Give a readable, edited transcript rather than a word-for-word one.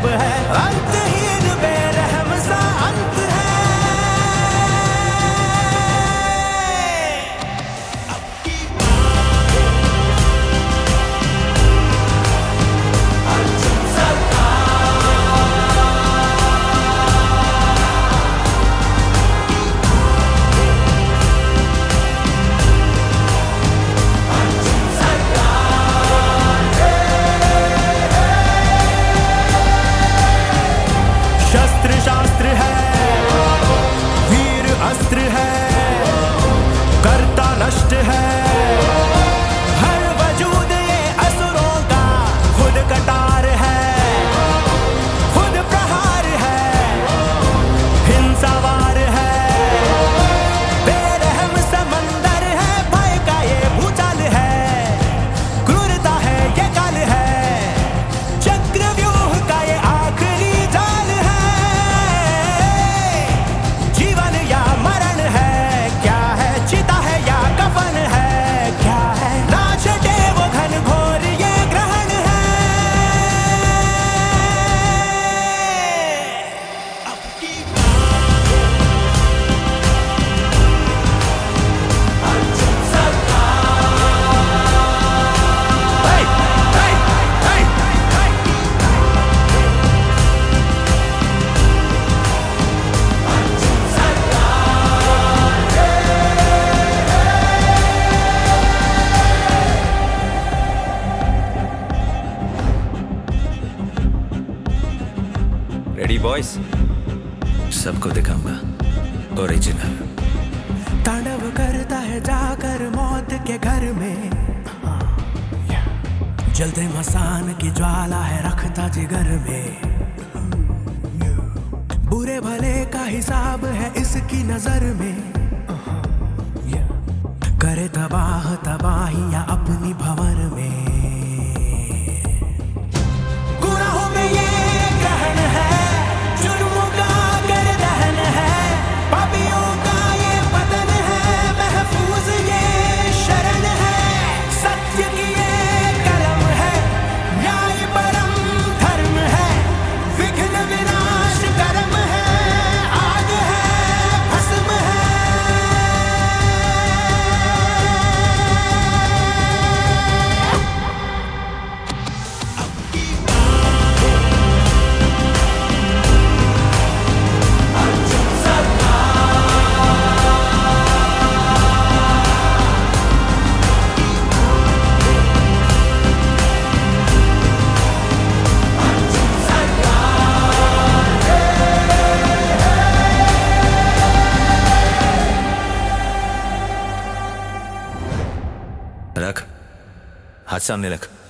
अब है अंतहीन बेरहम सा अंत है। शस्त्र शास्त्र है, वीर अस्त्र है, कर्ता नष्ट है हर वजूद ये असुरों का, खुद कटार है, खुद प्रहार है, हिंसावार है, बेरहम समंदर है, भय का ये भूचाल है, क्रूरता है ये काल है, चक्रव्यूह का ये आखिरी जाल है। जीवन या मरण है, क्या है चिता है या कफन है, क्या है ना छटे वो घनघोर ये ग्रहण है। रेडी बॉयज, सबको दिखाऊंगा ओरिजिनल। तांडव करता है जाकर मौत के घर में, जलते मसान की ज्वाला है रखता जिगर में, बुरे भले का हिसाब है इसकी नजर में, करे तबाह तबाहियां अपनी भंवर में। गुनाहों में ये ग्रहण है, जुर्मों का कर दहन है, पापियों का ये पतन है, महफूज ये शरण है, सत्य की ये कलम है, न्याय परम धर्म है, विघ्न विनाश कर्म है, आग है भस्म है। रख हाथ सामने रख।